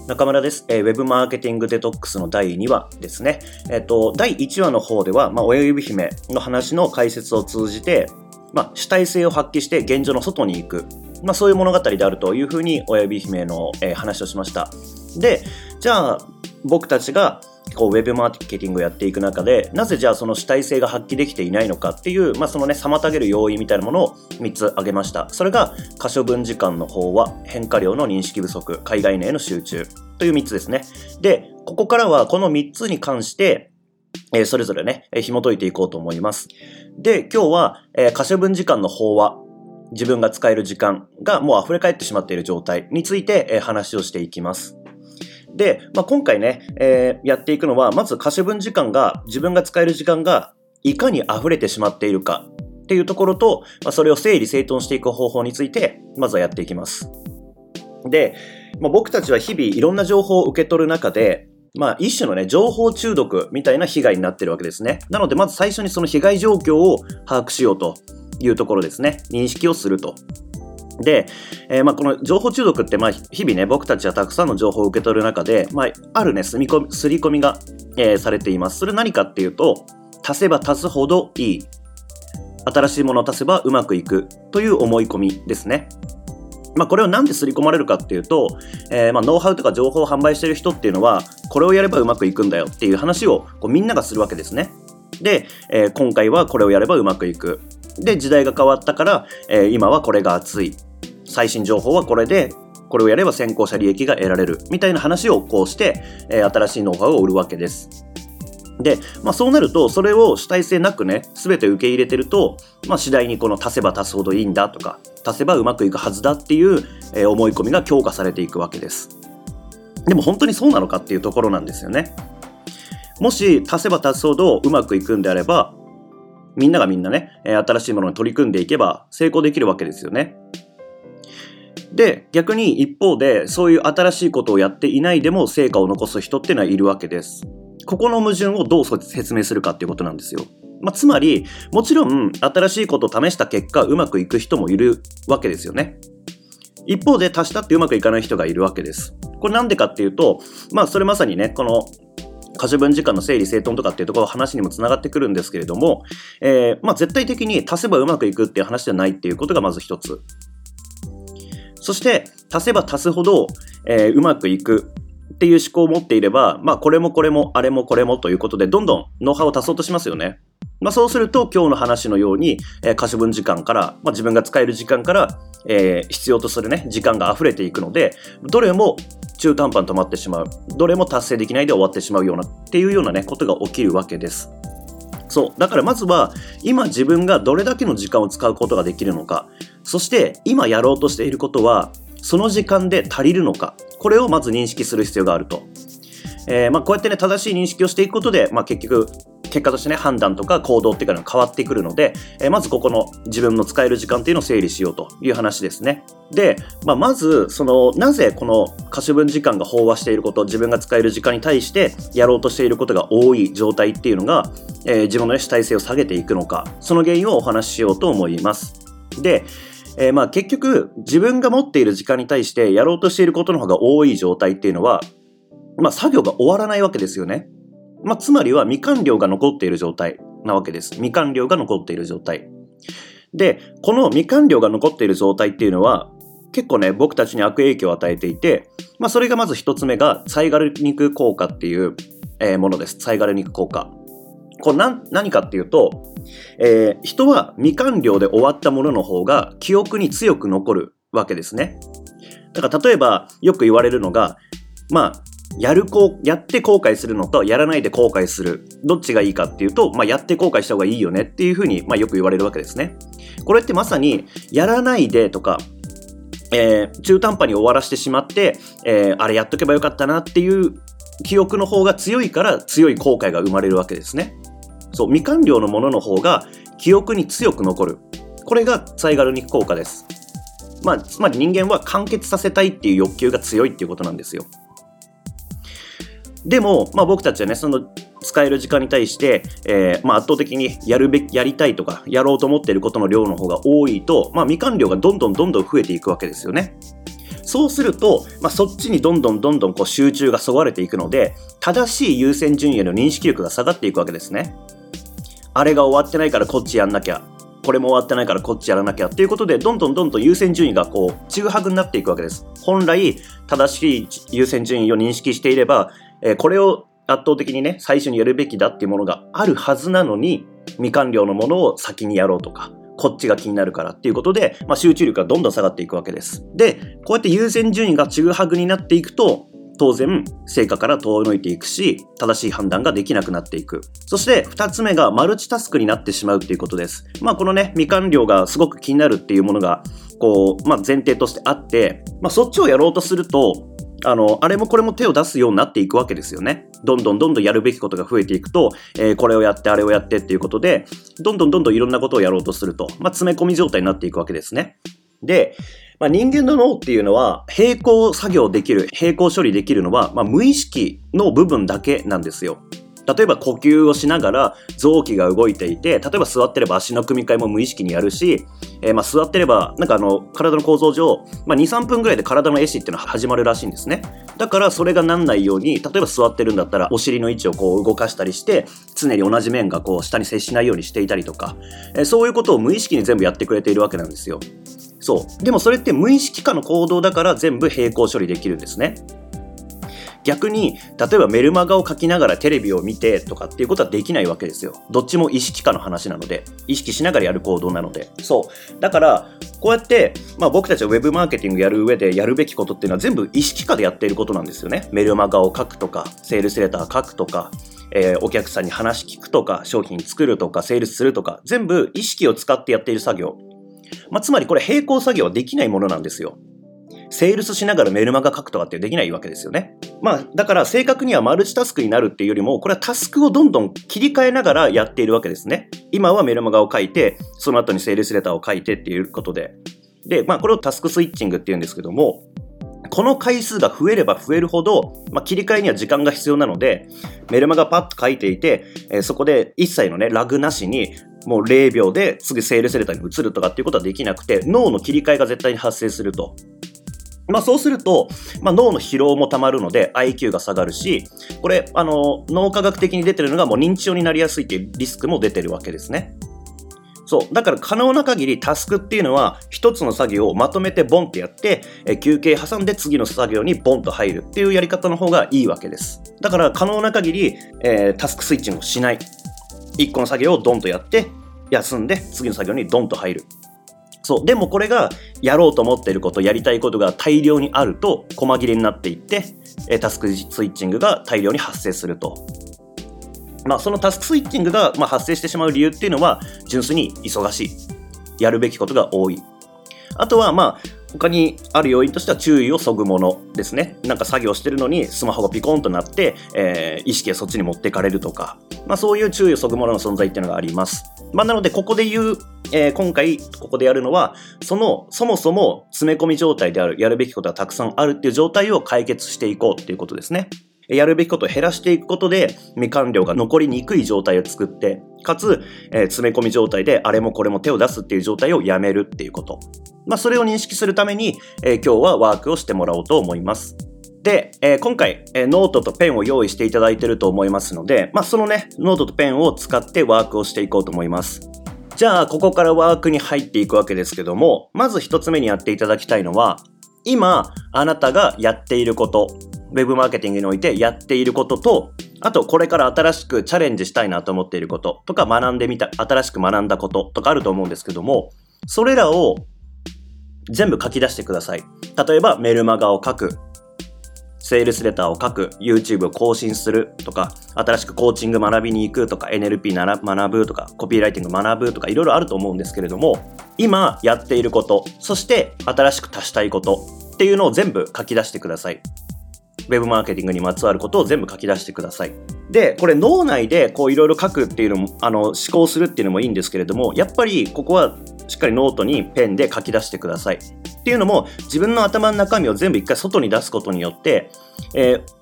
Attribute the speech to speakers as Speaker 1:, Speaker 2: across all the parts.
Speaker 1: 中村です。ウェブマーケティングデトックスの第2話ですね。第1話の方では、親指姫の話の解説を通じて、主体性を発揮して現状の外に行く。そういう物語であるというふうに親指姫の、話をしました。で、じゃあ僕たちがウェブマーケティングをやっていく中で、なぜじゃあその主体性が発揮できていないのかっていう、妨げる要因みたいなものを3つ挙げました。それが可処分時間の飽和、変化量の認識不足、海外への集中という3つですね。で、ここからはこの3つに関して、それぞれね、紐解いていこうと思います。で、今日は、可処分時間の飽和、自分が使える時間がもう溢れ返ってしまっている状態について、話をしていきます。で、今回ね、やっていくのは、まず可処分時間が、自分が使える時間がいかに溢れてしまっているかっていうところと、それを整理整頓していく方法について、まずはやっていきます。で、僕たちは日々いろんな情報を受け取る中で、一種のね、情報中毒みたいな被害になってるわけですね。なので、まず最初にその被害状況を把握しようというところですね。認識をすると。で、この情報中毒って日々ね、僕たちはたくさんの情報を受け取る中で、あるね、刷り込みが、されています。それ何かっていうと、足せば足すほどいい。新しいものを足せばうまくいくという思い込みですね。これをなんで刷り込まれるかっていうと、ノウハウとか情報を販売している人っていうのは、これをやればうまくいくんだよっていう話をみんながするわけですね。で、今回はこれをやればうまくいく。で、時代が変わったから、今はこれが熱い。最新情報はこれで、これをやれば先行者利益が得られるみたいな話をこうして、新しいノウハウを売るわけです。で、そうなると、それを主体性なくね、すべて受け入れてると、次第にこの足せば足すほどいいんだとか、足せばうまくいくはずだっていう、思い込みが強化されていくわけです。でも本当にそうなのかっていうところなんですよね。もし足せば足すほどうまくいくんであれば、みんながね、新しいものに取り組んでいけば成功できるわけですよね。で、逆に一方でそういう新しいことをやっていないでも成果を残す人っていうのはいるわけです。ここの矛盾をどう説明するかっていうことなんですよ。つまり、もちろん新しいことを試した結果うまくいく人もいるわけですよね。一方で足したってうまくいかない人がいるわけです。これなんでかっていうと、それまさにね、この可処分時間の整理整頓とかっていうところ話にもつながってくるんですけれども、絶対的に足せばうまくいくっていう話じゃないっていうことがまず一つ。そして足せば足すほど、うまくいくっていう思考を持っていれば、これもこれもあれもこれもということでどんどんノウハウを足そうとしますよね。そうすると今日の話のように、可処分時間から、自分が使える時間から、必要とするね時間が溢れていくので、どれも中途半端に止まってしまう、どれも達成できないで終わってしまうようなっていうようなねことが起きるわけです。そうだからまずは今自分がどれだけの時間を使うことができるのか、そして今やろうとしていることはその時間で足りるのか、これをまず認識する必要があると。こうやってね正しい認識をしていくことで、結果としてね判断とか行動っていうのが変わってくるので、まずここの自分の使える時間っていうのを整理しようという話ですね。で、まずなぜこの可処分時間が飽和していること、自分が使える時間に対してやろうとしていることが多い状態っていうのが、自分の主体性を下げていくのか、その原因をお話ししようと思います。で、結局自分が持っている時間に対してやろうとしていることの方が多い状態っていうのは、作業が終わらないわけですよね。つまりは未完了が残っている状態なわけです。未完了が残っている状態で、この未完了が残っている状態っていうのは結構ね僕たちに悪影響を与えていて、それがまず一つ目がサイガルニク効果っていう、ものです。サイガルニク効果、これ何かっていうと、人は未完了で終わったものの方が記憶に強く残るわけですね。だから例えばよく言われるのが、やって後悔するのとやらないで後悔する、どっちがいいかっていうと、やって後悔した方がいいよねっていうふうに、よく言われるわけですね。これってまさにやらないでとか、中途半端に終わらせてしまって、あれやっとけばよかったなっていう記憶の方が強いから強い後悔が生まれるわけですね。そう、未完了のものの方が記憶に強く残る。これがサイガルニク効果です。つまり人間は完結させたいっていう欲求が強いっていうことなんですよ。でも、僕たちはね、その使える時間に対して、圧倒的にやりたいとかやろうと思っていることの量の方が多いと、未完了がどんどん増えていくわけですよね。 そうすると、そっちにどんどんこう集中がそがれていくので、正しい優先順位への認識力が下がっていくわけですね。あれが終わってないからこっちやんなきゃ、これも終わってないからこっちやらなきゃっていうことで、どんどん優先順位がこうちぐはぐになっていくわけです。本来正しい優先順位を認識していれば、これを圧倒的にね最初にやるべきだっていうものがあるはずなのに、未完了のものを先にやろうとか、こっちが気になるからっていうことで、集中力がどんどん下がっていくわけです。で、こうやって優先順位がちぐはぐになっていくと、当然成果から遠のいていくし、正しい判断ができなくなっていく。そして2つ目がマルチタスクになってしまうっていうことです。このね未完了がすごく気になるっていうものがこう、前提としてあって、そっちをやろうとすると、あれもこれも手を出すようになっていくわけですよね。どんどんやるべきことが増えていくと、これをやってあれをやってっていうことで、どんどんいろんなことをやろうとすると、詰め込み状態になっていくわけですね。で、人間の脳っていうのは並行作業できる、並行処理できるのは、無意識の部分だけなんですよ。例えば呼吸をしながら臓器が動いていて、例えば座ってれば足の組み替えも無意識にやるし、座ってれば体の構造上、2、3分ぐらいで体の壊死っていうのは始まるらしいんですね。だからそれがなんないように、例えば座ってるんだったらお尻の位置をこう動かしたりして、常に同じ面がこう下に接しないようにしていたりとか、そういうことを無意識に全部やってくれているわけなんですよ。そう。でもそれって無意識下の行動だから全部並行処理できるんですね。逆に例えばメルマガを書きながらテレビを見てとかっていうことはできないわけですよ。どっちも意識下の話なので、意識しながらやる行動なので。そうだからこうやって、僕たちはウェブマーケティングやる上でやるべきことっていうのは全部意識下でやっていることなんですよね。メルマガを書くとか、セールスレター書くとか、お客さんに話聞くとか、商品作るとか、セールスするとか、全部意識を使ってやっている作業。つまりこれ並行作業はできないものなんですよ。セールスしながらメルマガ書くとかってできないわけですよね。だから正確にはマルチタスクになるっていうよりも、これはタスクをどんどん切り替えながらやっているわけですね。今はメルマガを書いて、その後にセールスレターを書いてっていうことで。で、これをタスクスイッチングっていうんですけども、この回数が増えれば増えるほど、切り替えには時間が必要なので、メルマガパッと書いていて、そこで一切のね、ラグなしに、もう0秒で次セールスレターに移るとかっていうことはできなくて、脳の切り替えが絶対に発生すると。そうすると、脳の疲労もたまるので IQ が下がるし、これ脳科学的に出てるのがもう認知症になりやすいっていうリスクも出てるわけですね。そうだから可能な限りタスクっていうのは一つの作業をまとめてボンってやって、休憩挟んで次の作業にボンと入るっていうやり方の方がいいわけです。だから可能な限り、タスクスイッチングをしない、一個の作業をドンとやって休んで次の作業にドンと入る。そうでもこれがやろうと思っていること、やりたいことが大量にあると細切れになっていって、タスクスイッチングが大量に発生すると。そのタスクスイッチングが発生してしまう理由っていうのは純粋に忙しい、やるべきことが多い。あとは他にある要因としては注意をそぐものですね。作業してるのにスマホがピコンとなって、意識がそっちに持ってかれるとか、そういう注意をそぐものの存在っていうのがあります。なのでここで言う、今回ここでやるのはそもそも詰め込み状態である、やるべきことがたくさんあるっていう状態を解決していこうっていうことですね。やるべきことを減らしていくことで未完了が残りにくい状態を作って、かつ、詰め込み状態であれもこれも手を出すっていう状態をやめるっていうこと。それを認識するために、今日はワークをしてもらおうと思います。で、今回、ノートとペンを用意していただいていると思いますので、そのねノートとペンを使ってワークをしていこうと思います。じゃあここからワークに入っていくわけですけども、まず一つ目にやっていただきたいのは、今あなたがやっていること、ウェブマーケティングにおいてやっていることと、あとこれから新しくチャレンジしたいなと思っていることとか、新しく学んだこととかあると思うんですけども、それらを全部書き出してください。例えばメルマガを書く、セールスレターを書く、YouTube を更新するとか、新しくコーチング学びに行くとか、NLP 学ぶとか、コピーライティング学ぶとか、いろいろあると思うんですけれども、今やっていること、そして新しく足したいことっていうのを全部書き出してください。ウェブマーケティングにまつわることを全部書き出してください。で、これ脳内でこういろいろ書くっていうのも、思考するっていうのもいいんですけれども、やっぱりここはしっかりノートにペンで書き出してください。っていうのも、自分の頭の中身を全部一回外に出すことによって、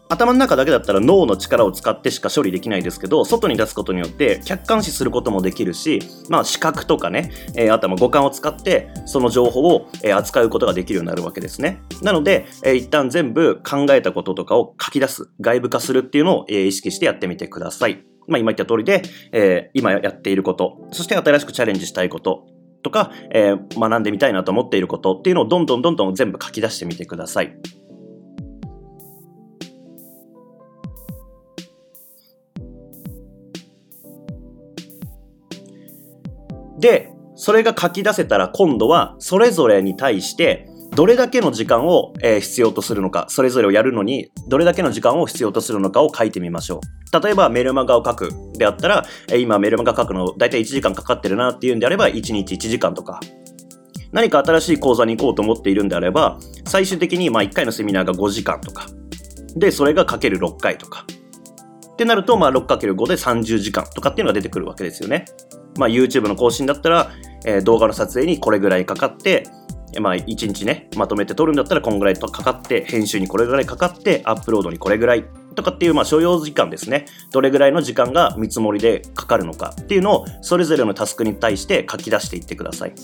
Speaker 1: 頭の中だけだったら脳の力を使ってしか処理できないですけど、外に出すことによって客観視することもできるし、視覚とかね、あとは五感を使ってその情報を扱うことができるようになるわけですね。なので、一旦全部考えたこととかを書き出す、外部化するっていうのを意識してやってみてください。今言った通りで、今やっていること、そして新しくチャレンジしたいこととか、学んでみたいなと思っていることっていうのをどんどん全部書き出してみてください。で、それが書き出せたら今度はそれぞれに対してどれだけの時間を必要とするのか、それぞれをやるのにどれだけの時間を必要とするのかを書いてみましょう。例えばメルマガを書くであったら、今メルマガ書くのだいたい1時間かかってるなっていうんであれば1日1時間とか、何か新しい講座に行こうと思っているんであれば最終的に1回のセミナーが5時間とかで、それがかける6回とかってなると、6×5 で30時間とかっていうのが出てくるわけですよね。YouTube の更新だったら、動画の撮影にこれぐらいかかって、1日ね、まとめて撮るんだったらこんぐらいかかって、編集にこれぐらいかかって、アップロードにこれぐらいとかっていう、所要時間ですね。どれぐらいの時間が見積もりでかかるのかっていうのを、それぞれのタスクに対して書き出していってください。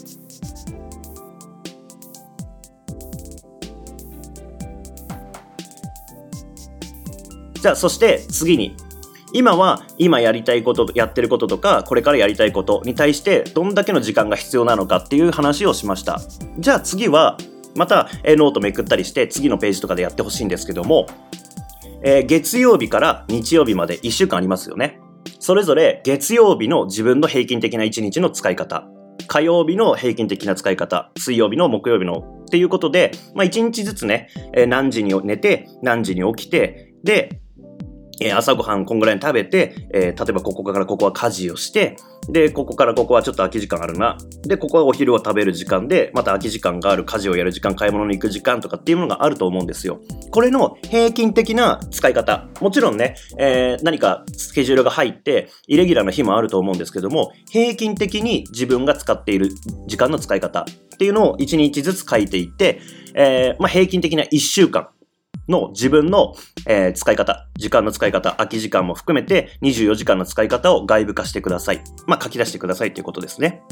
Speaker 1: じゃあ、そして次に、今やりたいこと、やってることとか、これからやりたいことに対してどんだけの時間が必要なのかっていう話をしました。じゃあ次は、またノートめくったりして次のページとかでやってほしいんですけども、月曜日から日曜日まで1週間ありますよね。それぞれ月曜日の自分の平均的な1日の使い方、火曜日の平均的な使い方、水曜日の木曜日のっていうことで、1日ずつね、何時に寝て何時に起きて、で朝ごはんこんぐらいに食べて、例えばここからここは家事をして、でここからここはちょっと空き時間あるな、でここはお昼を食べる時間で、また空き時間がある、家事をやる時間、買い物に行く時間とかっていうものがあると思うんですよ。これの平均的な使い方、もちろんね、何かスケジュールが入ってイレギュラーな日もあると思うんですけども、平均的に自分が使っている時間の使い方っていうのを1日ずつ書いていって、平均的な1週間の自分の、使い方、時間の使い方、空き時間も含めて24時間の使い方を外部化してください。書き出してくださいということですね。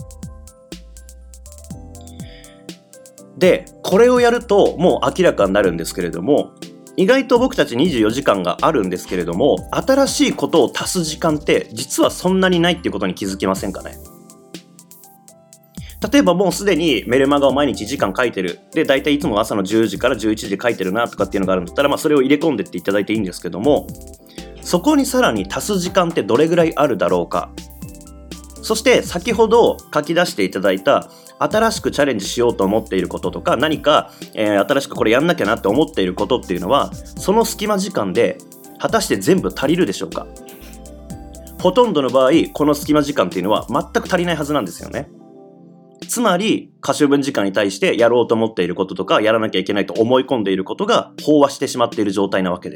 Speaker 1: で、これをやるともう明らかになるんですけれども、意外と僕たち24時間があるんですけれども、新しいことを足す時間って実はそんなにないっていうことに気づきませんかね。例えばもうすでにメルマガを毎日1時間書いてる。で、大体いつも朝の10時から11時で書いてるなとかっていうのがあるんだったら、それを入れ込んでっていただいていいんですけども、そこにさらに足す時間ってどれぐらいあるだろうか。そして先ほど書き出していただいた新しくチャレンジしようと思っていることとか、何か、新しくこれやんなきゃなって思っていることっていうのは、その隙間時間で果たして全部足りるでしょうか。ほとんどの場合、この隙間時間っていうのは全く足りないはずなんですよね。つまり可処分時間に対してやろうと思っていることとか、やらなきゃいけないと思い込んでいることが飽和してしまっている状態なわけです。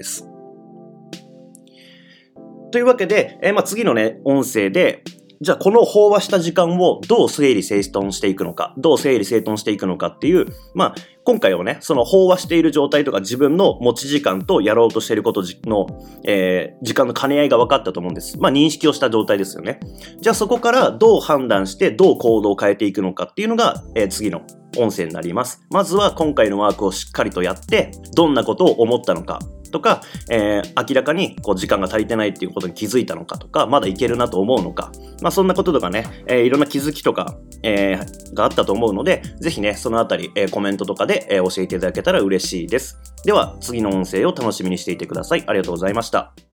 Speaker 1: というわけで、次のね音声で、じゃあこの飽和した時間をどう整理整頓していくのか、っていう、今回はね、その飽和している状態とか自分の持ち時間とやろうとしていることの、時間の兼ね合いが分かったと思うんです。認識をした状態ですよね。じゃあそこからどう判断してどう行動を変えていくのかっていうのが、次の音声になります。まずは今回のワークをしっかりとやって、どんなことを思ったのかとか、明らかに時間が足りてないっていうことに気づいたのかとか、まだいけるなと思うのか、そんなこととかね、いろんな気づきとか、があったと思うので、ぜひねそのあたり、コメントとかで、教えていただけたら嬉しいです。では次の音声を楽しみにしていてください。ありがとうございました。